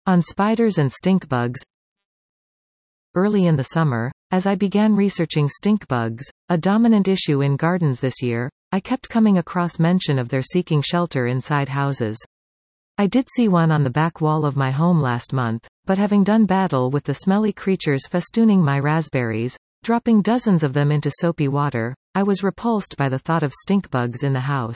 On spiders and stink bugs. Early in the summer, as I began researching stink bugs, a dominant issue in gardens this year, I kept coming across mention of their seeking shelter inside houses. I did see one on the back wall of my home last month, but having done battle with the smelly creatures festooning my raspberries, dropping dozens of them into soapy water, I was repulsed by the thought of stink bugs in the house.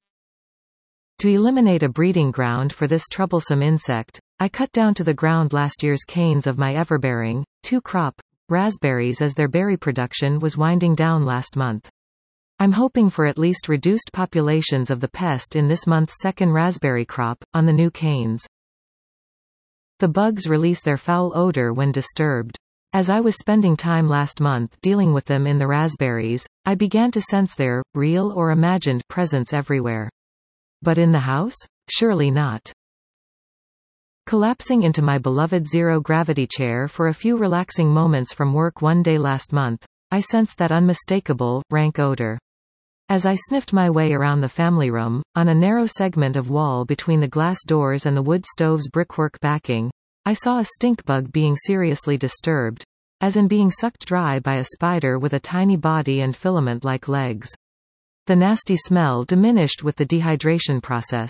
To eliminate a breeding ground for this troublesome insect, I cut down to the ground last year's canes of my everbearing, 2-crop, raspberries as their berry production was winding down last month. I'm hoping for at least reduced populations of the pest in this month's second raspberry crop, on the new canes. The bugs release their foul odor when disturbed. As I was spending time last month dealing with them in the raspberries, I began to sense their, real or imagined, presence everywhere. But in the house? Surely not. Collapsing into my beloved zero-gravity chair for a few relaxing moments from work one day last month, I sensed that unmistakable, rank odor. As I sniffed my way around the family room, on a narrow segment of wall between the glass doors and the wood stove's brickwork backing, I saw a stink bug being seriously disturbed, as in being sucked dry by a spider with a tiny body and filament-like legs. The nasty smell diminished with the dehydration process.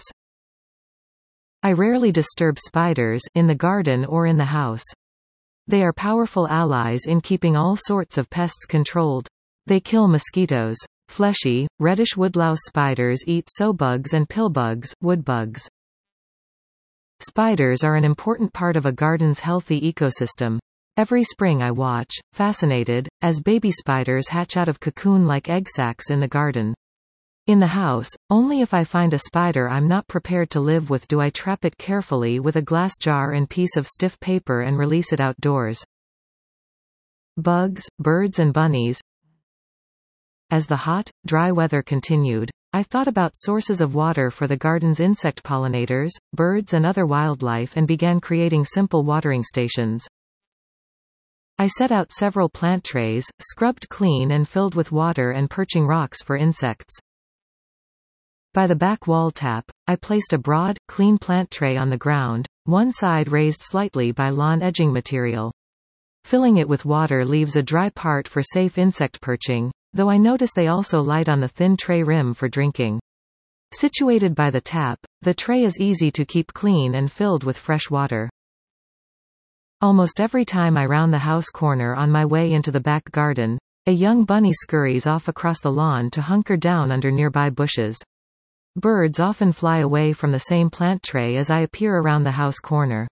I rarely disturb spiders, in the garden or in the house. They are powerful allies in keeping all sorts of pests controlled. They kill mosquitoes. Fleshy, reddish woodlouse spiders eat soapbugs and pillbugs, woodbugs. Spiders are an important part of a garden's healthy ecosystem. Every spring I watch, fascinated, as baby spiders hatch out of cocoon-like egg sacs in the garden. In the house, only if I find a spider I'm not prepared to live with do I trap it carefully with a glass jar and piece of stiff paper and release it outdoors. Bugs, birds and bunnies. As the hot, dry weather continued, I thought about sources of water for the garden's insect pollinators, birds and other wildlife and began creating simple watering stations. I set out several plant trays, scrubbed clean and filled with water and perching rocks for insects. By the back wall tap, I placed a broad, clean plant tray on the ground, one side raised slightly by lawn edging material. Filling it with water leaves a dry part for safe insect perching, though I notice they also light on the thin tray rim for drinking. Situated by the tap, the tray is easy to keep clean and filled with fresh water. Almost every time I round the house corner on my way into the back garden, a young bunny scurries off across the lawn to hunker down under nearby bushes. Birds often fly away from the same plant tray as I appear around the house corner.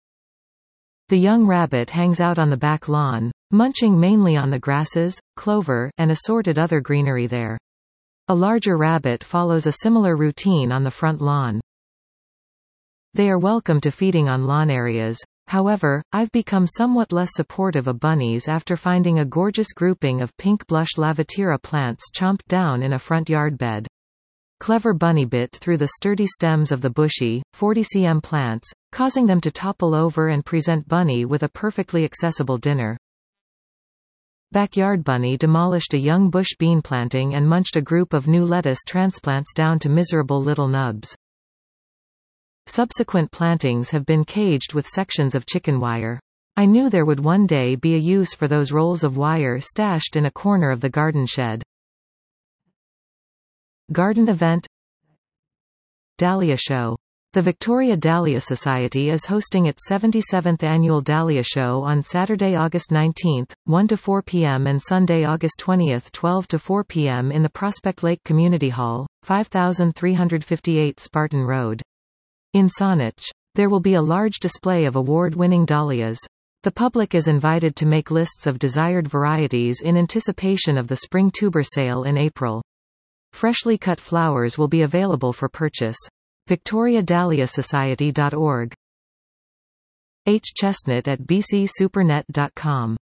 The young rabbit hangs out on the back lawn, munching mainly on the grasses, clover, and assorted other greenery there. A larger rabbit follows a similar routine on the front lawn. They are welcome to feeding on lawn areas. However, I've become somewhat less supportive of bunnies after finding a gorgeous grouping of pink blush Lavatera plants chomped down in a front yard bed. Clever bunny bit through the sturdy stems of the bushy, 40 cm plants, causing them to topple over and present Bunny with a perfectly accessible dinner. Backyard Bunny demolished a young bush bean planting and munched a group of new lettuce transplants down to miserable little nubs. Subsequent plantings have been caged with sections of chicken wire. I knew there would one day be a use for those rolls of wire stashed in a corner of the garden shed. Garden event. Dahlia Show. The Victoria Dahlia Society is hosting its 77th annual Dahlia Show on Saturday, August 19, 1 to 4 p.m. and Sunday, August 20, 12 to 4 p.m. in the Prospect Lake Community Hall, 5358 Spartan Road. In Saanich, there will be a large display of award-winning dahlias. The public is invited to make lists of desired varieties in anticipation of the spring tuber sale in April. Freshly cut flowers will be available for purchase. VictoriaDahliaSociety.org. H. Chestnut at bcsupernet.com